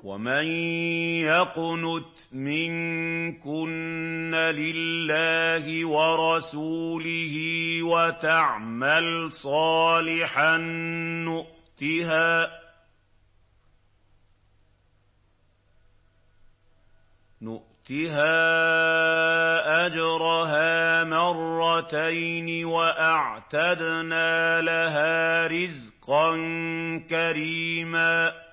وَمَن يَقْنُتْ مِنكُنَّ لِلَّهِ وَرَسُولِهِ وَتَعْمَلْ صَالِحًا نُؤْتِهَا أَجْرَهَا مَرَّتَيْنِ وَأَعْتَدْنَا لَهَا رِزْقًا كَرِيمًا